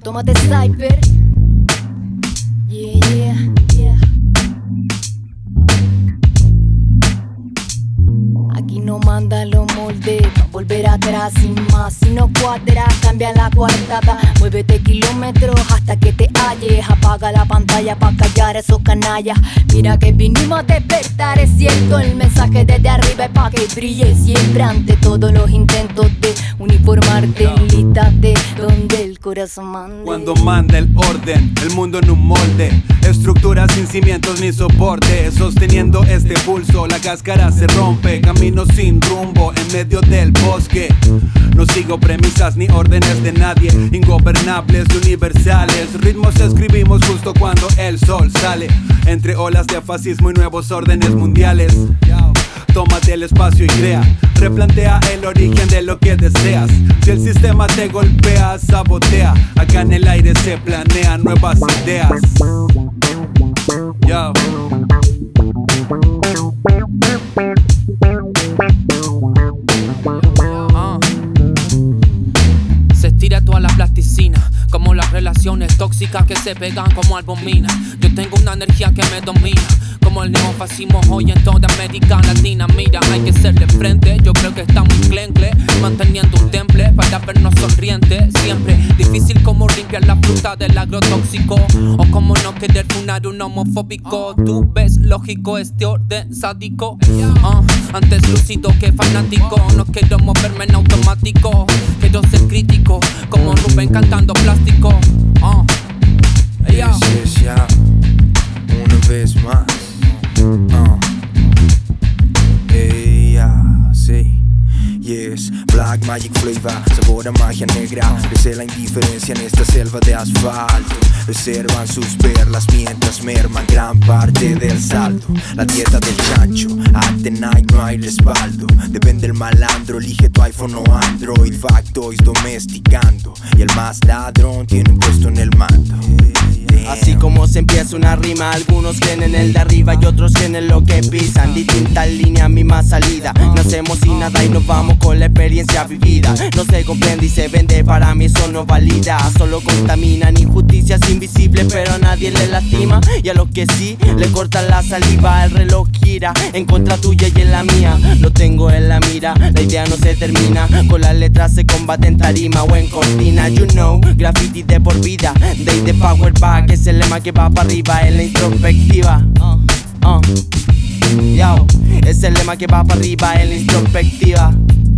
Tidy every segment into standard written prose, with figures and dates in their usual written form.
tómate Cypher. Yeah, yeah. Aquí no manda los moldes, pa' volver atrás sin más. Si no cuadra, cambia la coartada. Muévete kilómetros hasta que te halles. Apaga la pantalla pa' callar a esos canallas. Mira que vinimos a despertar, es cierto. El mensaje desde arriba es pa' que brille siempre. Ante todos los intentos de uniformarte, enlístate donde el corazón mande. Cuando manda el orden, el mundo en un molde, estructuras sin cimientos ni soporte. Sosteniendo este pulso, la cáscara se rompe. Camino sin rumbo en medio del bosque. No sigo premisas ni órdenes de nadie, ingobernables y universales. Ritmos escribimos justo cuando el sol sale, entre olas de fascismo y nuevos órdenes mundiales. Tómate el espacio y crea, replantea el origen de lo que deseas. Si el sistema te golpea, sabotea. Acá en el aire se planean nuevas ideas. Yo. Se estira toda la plasticina, como las relaciones tóxicas que se pegan como albumina. Yo tengo una energía que me domina, como el neofascismo hoy en toda América Latina. Mira, hay que serle frente, yo creo que está muy clencle, manteniendo un temple para vernos sonrientes siempre. Difícil como limpiar la fruta del agrotóxico, o como no querer funar un homofóbico. Tú ves lógico este orden sádico, antes lúcido que fanático. No quiero moverme en automático, quiero ser crítico, como Rubén cantando plástico. Yes, ya, una vez más. Sí. Yes, Black Magic Flavor, sabor a magia negra. Desde la indiferencia en esta selva de asfalto. Reservan sus perlas mientras merman gran parte del saldo. La dieta del chancho, at the night no hay respaldo. Depende del malandro, elige tu iPhone o Android. Factoids domesticando, y el más ladrón tiene un puesto en el mando. Así como se empieza una rima, algunos creen en el de arriba y otros creen en lo que pisan. Distinta línea, misma salida. Nacemos sin nada y nos vamos con la experiencia vivida. No se comprende y se vende, para mí eso no valida. Solo contaminan injusticias invisibles, pero a nadie le lastima. Y a los que sí, le cortan la saliva. El reloj gira en contra tuya y en la mía. Lo tengo en la mira, la idea no se termina. Con las letras se combate en tarima o en cortina. You know, graffiti de por vida, day the power back. Es el lema que va para arriba en la introspectiva. Yo, es el lema que va para arriba en la introspectiva.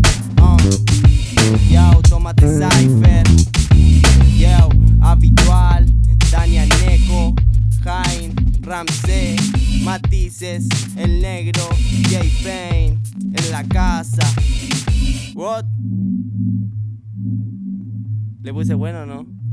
Yo, tómate Cypher. Yo, habitual, Daniel Neko, Jain, Ramsey, Matices, el negro, J-Pain, en la casa. What? Le puse bueno, ¿no?